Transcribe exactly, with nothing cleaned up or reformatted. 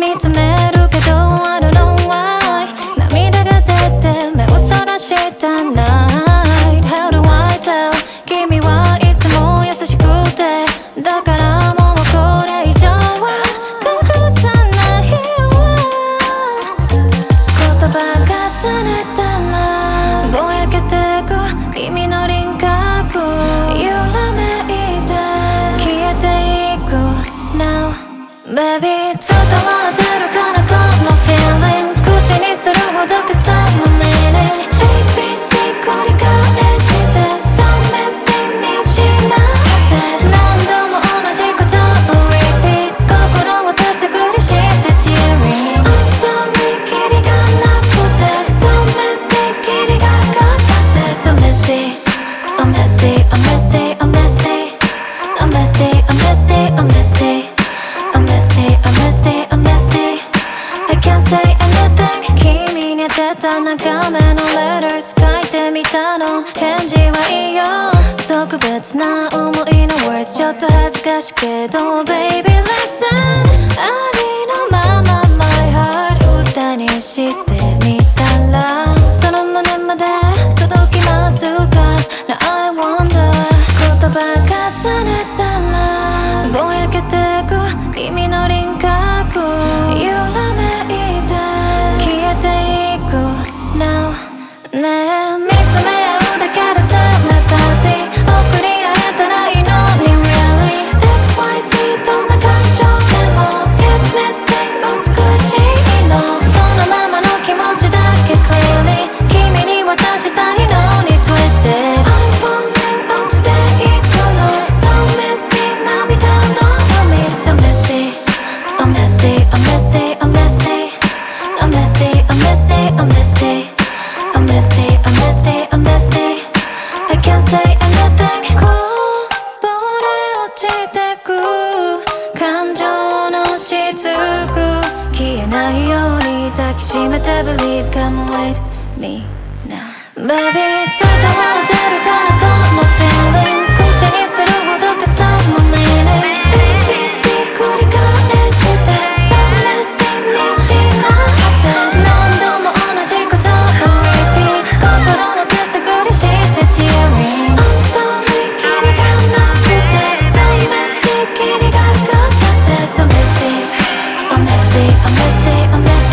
見つめるけど I don't know why 涙が出て目をそらした night How do I tell 君はいつも優しくてだからもうこれ以上は隠さないわ言葉重ねたらぼやけてく君の輪郭揺らめいて消えていく Now Baby 伝わってるかなこの feeling 口にするほどかさむ meaning A B C 繰り返して Some mistake 見失って何度も同じことを repeat 心を手探りして tearing I'm sorry キリがなくて Some mistake キリがかかって So misty I'm misty I'm misty I'm misty I'm misty I'm misty I'm misty I'm misty, I'm misty, I'm misty I can't say anything 君に出た長めの letters 書いてみたの返事はいいよ特別な思いの words ちょっと恥ずかしいけど Baby listen ありのまま my heart 歌にしてみたらその胸まで届きますか Now I wonder 言葉重ねたらぼやけてく君の輪郭揺らめいて消えていく Now ねえ見つめ合うだけで telepathy 送り合えたらいいのに Really エックスワイゼット どんな感情でも It's mistake 美しいのそのままの気持ちだけ Clearly 君に渡したいのに Twisted I'm falling 落ちていくの So misty 涙の海 So misty I'm misty, I'm misty, I'm misty I'm misty, I'm misty, I'm misty I'm misty, I'm misty, I'm misty I can't say anything こぼれ落ちてく感情の雫消えないように抱きしめて Believe, come with me now Baby 伝わってるかなこの feeling 口にするほどかさむ meaning A B C 繰り返してSome mistake 見失って何度も同じことを repeat 心の手探りして tearing I'm sorry キリがなくて Some mistake キリがかかって So misty I'm misty I'm misty I'm misty